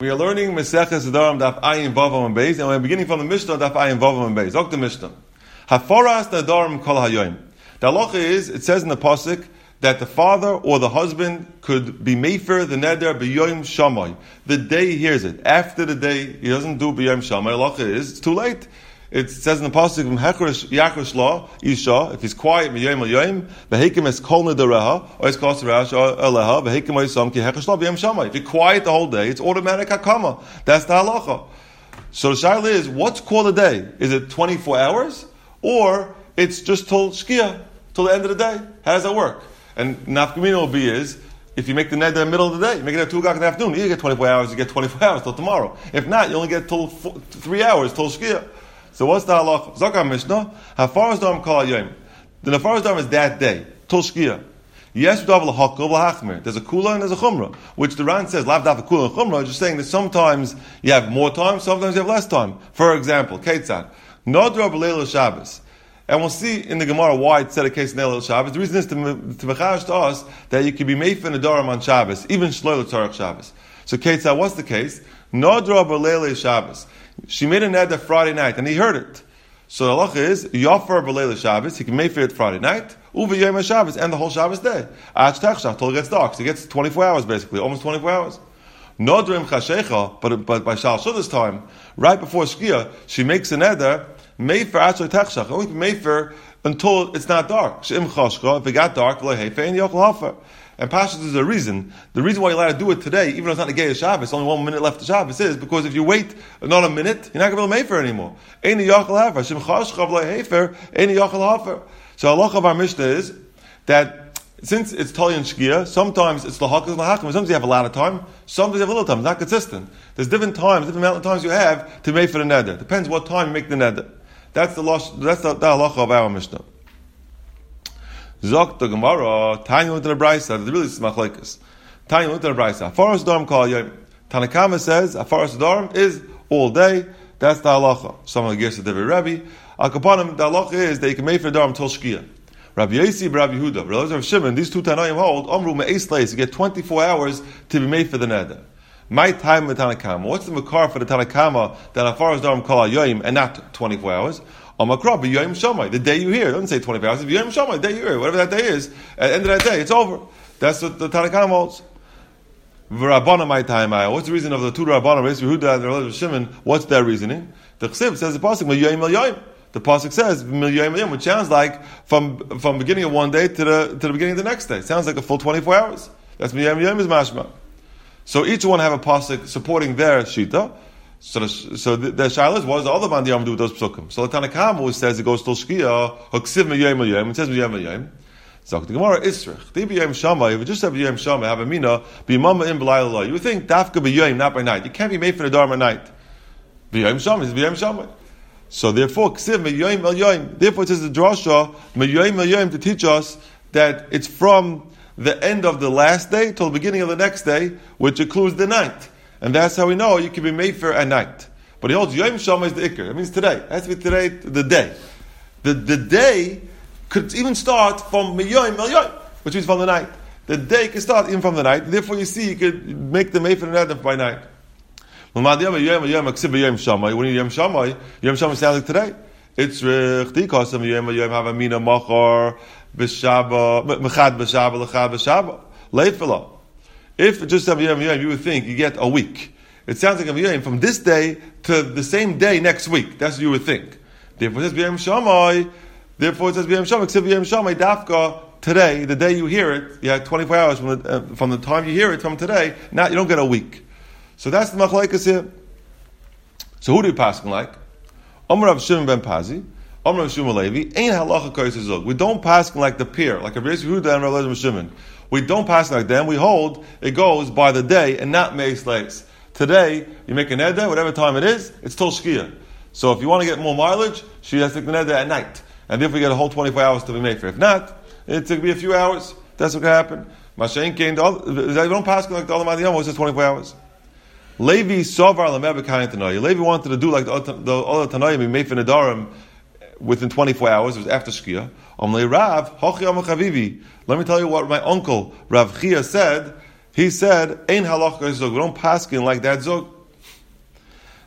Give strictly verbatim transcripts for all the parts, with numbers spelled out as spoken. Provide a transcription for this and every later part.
We are learning Maseches Nedarim Daf Ayin Vav Amud Beis, and we're beginning from the Mishnah Daf Ayin Vav Amud Beis. Ok the Mishnah. Haforas Nedarim Kol Hayoim. The halacha is, it says in the pasuk that the father or the husband could be mefer the neder b'yoyim shamay. The day he hears it. After the day he doesn't do b'yoyim shamay. Halacha is it's too late. It says in the pasuk Hechrish Yakrish La Isha, if he's quiet b'yoyim al-yoyim v'hekim es kol nedereha or es kos rash aleha v'hekim oisam ki hechrish la b'yoyim shamay. If you're quiet the whole day, it's automatic hakama. That's the halacha. So the shaila is, what's called a day? Is it twenty-four hours or it's just till shkia, till the end of the day? How does that work? And nafkamina will be is, if you make the neder in the middle of the day, you make it at two o'clock in the afternoon, you get twenty-four hours, you get twenty-four hours till tomorrow. If not, you only get till four, three hours till shkia. So what's the halach? Zakar Mishnah, hafaras dam kol hayom. The hafaras dam is that day, till shkia. Yes, there's a kula and there's a chumrah, which the Ran says, lav daf kula and chumrah, just saying that sometimes you have more time, sometimes you have less time. For example, Ketzad, nodra b'leil Shabbos. And we'll see in the Gemara why it said a case in Leil Shabbos. The reason is to to mechash to us that you can be meif in a daram on Shabbos, even shloil tzarech Shabbos. So Ketzah, what's the case? Nodra b'leil Shabbos. She made a neder Friday night, and he heard it. So the halacha is yafar b'leil Shabbos. He can meif it Friday night, uva yom Shabbos, and the whole Shabbos day. Ach techshach till it gets dark. So he gets twenty-four hours basically, almost twenty-four hours. Nodrim chashecha, but but by Shal Shudas time, right before Shkia, she makes a neder. Mefer actually techshach. Only mefer until it's not dark. She'im chashcha. If it got dark, lehefe and yochel hafer. And Pashas is a reason. The reason why you're allowed to do it today, even though it's not the gay of Shabbos, only one minute left of Shabbos, is because if you wait another minute, you're not going to be mefer anymore. Ein yochel hafer. She'im chashcha lehefer. Ein yochel hafer. So halacha of our Mishnah is that since it's Tali and Shkia, sometimes it's lahakas and lahachim. Sometimes you have a lot of time, sometimes you have a little time. It's not consistent. There's different times, different amount of times you have to make for the neder. Depends what time you make the neder. That's the losh, that's the, the halacha of our Mishnah. Zok the Gemara, Tanya went to the Brisa, the really is machlekes. Tanya went to the Brisa. Afaras Darm kol hayom. Tanakama says, Afaras Darm is all day. That's the halacha. Some of the gears of the Rebbe. Al Kapanim, the halacha is that you can make for the Darm till Shkia. Rabbi Yosi, Rabbi Yehuda, Rabbi Shimon, these two Tanaim hold, Omru me'eis leis, you get twenty-four hours to be made for the neder. My time with Tanakama. What's the makar for the Tanakama that Afaras Darm kol hayom and not twenty-four hours? Amakra b'yoyim shamay, the day you hear. It doesn't say twenty-four hours. B'yoyim shamay, the day you hear. Whatever that day is, at the end of that day, it's over. That's what the Tanakama holds. V'rabbana my time. What's the reason of the two Rabbana, Rabbi Yehuda and Rabbi Shimon? What's their reasoning? The Chsiv says the pasuk b'yoyim al-yoyim. The pasuk says b'yoyim al-yoyim, which sounds like from from beginning of one day to the to the beginning of the next day. It sounds like a full twenty-four hours. That's b'yoyim al-yoyim is mashma. So each one have a pasuk supporting their shita. So the, so the, the shaila is, what does the other man do with those psukim? So the Tanakama who says it goes till shkia, haksiv meyayim meyayim, it says meyayim meyayim. So the Gemara isrich, di b'yayim shamay, if you just have b'yayim shamay, have a mina, b'imama im b'layla la. You would think dafka b'yayim, not by night. You can't be made for the dharma at night. B'yayim shamay is b'yayim shamay. So therefore, ksiv meyayim meyayim. Therefore it says the drasha, meyayim meyayim, to teach us that it's from the end of the last day till the beginning of the next day, which includes the night. And that's how we know you can be made for at night. But he holds Yom Shama is the Iker. It means today. It has to be today, the day. The the day could even start from Yom Yom, which means from the night. The day can start even from the night. Therefore, you see, you could make the made for the night by night. When you Yom Shama, Yom Shama sounds like today. It's Rechti Kosam Yom Yom have a Mina Machar B'Shaba Mechad B'Shaba Lechad B'Shaba Leifela. If just have Yom Yom, you would think you get a week. It sounds like a Yom from this day to the same day next week. That's what you would think. Therefore, it says Yom Shammai. Therefore, it says Yom Shammai. Except Yom Shammai Dafka today, the day you hear it, you have twenty-four hours from the uh, from the time you hear it from today. Now you don't get a week. So that's the machlekes here. So who do you pass like? Amar Rav Shimon ben Pazi, Amar Rav Shimon Levi. Ain't halacha koyis zog. We don't pass like the peer, like a Rabbi Yehuda and Rabbi Shimon. We don't pass like them. We hold it goes by the day and not meis leis. Today you make an neder, whatever time it is, it's till shkia. So if you want to get more mileage, she has to take the neder at night, and therefore you get a whole twenty-four hours to be made for. If not, it's going to be a few hours. That's what can happen. Mashain came. They don't pass like the other Madiyam. It's just twenty-four hours. Levi Sovar Lameb Kain Tanoi. Levi wanted to do like the other Tanoim, he made for Nedarim within twenty-four hours. It was after Shkia. Amle Rav Hochi Amachavivi. Let me tell you what my uncle Rav Chia said. He said, "Ein halacha zog." We don't paskin like that zog.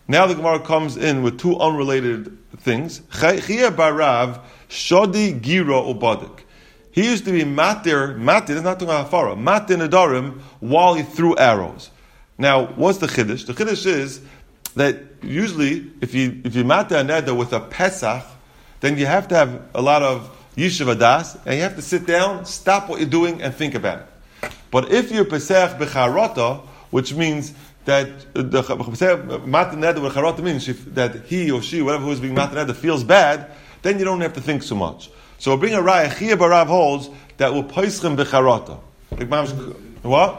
Now the Gemara comes in with two unrelated things. Chia barav shodi gira ubadik. He used to be matir, matir, that's not talking about hafara, matir nedarim while he threw arrows. Now, what's the chiddush? The chiddush is that usually, if you if you matir a neder with a pesach, then you have to have a lot of yishuv adas, and you have to sit down, stop what you're doing, and think about it. But if you're pesach b'charata, which means that the matir neder with charata means that he or she, whatever who is being matir neder, feels bad, then you don't have to think so much. So we'll bring a raya. Chia barav holds that will peischem b'charata. What?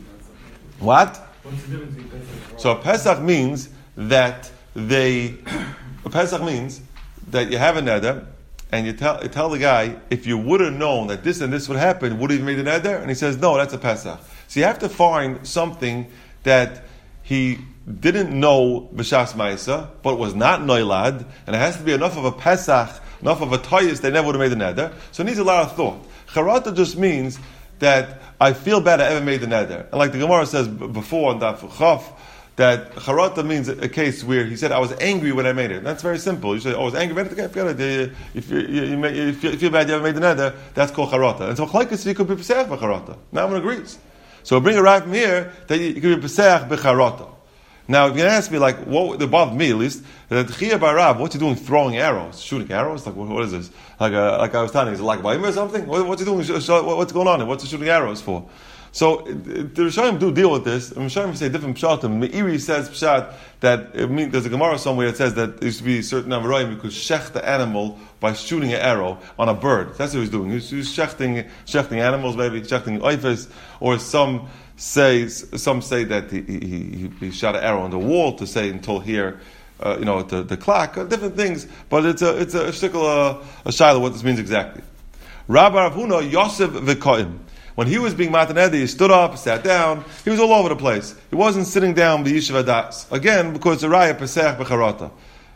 What? So a pesach means that they. A pesach means that you have a neder, and you tell you tell the guy, if you would have known that this and this would happen, would have made a neder? And he says, no, that's a pesach. So you have to find something that he didn't know b'shas ma'isa, but was not noilad, and it has to be enough of a pesach, enough of a toyis, they never would have made the neder. So it needs a lot of thought. Charata just means that I feel bad I ever made the neder. And like the Gemara says before on Daf Chaf, that charata means a case where he said, I was angry when I made it. And that's very simple. You say, oh, I was angry when I made it. Forget it. If you, you, you, you, feel, you feel bad you ever made the neder, that's called charata. And so chalaikas, you could be pesach b'charata. Now one agrees. So bring a right from here that you, you could be pesach b'charata. Now, if you're going to ask me, like, what that bothered me at least, that Chia barav, what's he doing throwing arrows? Shooting arrows? Like, what, what is this? Like, uh, like I was telling you, is it like Baim or something? What, what's he doing? What's going on? What's he shooting arrows for? So, the Rishonim do deal with this. The Rishonim say different pshatim. Meiri says pshat that, it means, there's a Gemara somewhere that says that there used to be certain Amoraim who could shech the animal by shooting an arrow on a bird. That's what he's doing. He's, he's shechting, shechting animals, maybe, shechting oifes, or some say some say that he, he, he shot an arrow on the wall to say until here, uh, you know, the, the clock, uh, different things. But it's a it's a shtickle, uh, a shiloh what this means exactly. Rabbi Rav Huna Yosef v'Koim. When he was being matanedi, he stood up, sat down. He was all over the place. He wasn't sitting down the yeshiva das again because the raya pesach b'charata.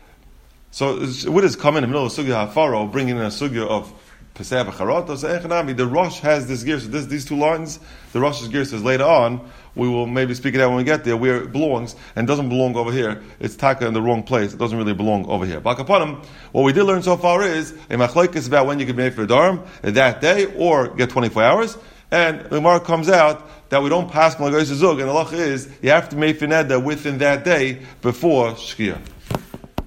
So what is coming in the middle of sugya hafaro, bringing in a sugya of pesach b'charata? So echanami, the Rosh has this gear. So this, these two lines, the Rosh's gear says later on. We will maybe speak of that when we get there, where it belongs and doesn't belong over here. It's taka in the wrong place. It doesn't really belong over here. Bakapanim, what we did learn so far is a machlokes is about when you can be made for a dharm that day or get twenty-four hours. And the Gemara comes out that we don't pass Malagoy Zug, and the halacha is you have to make fineda within that day before Shkia.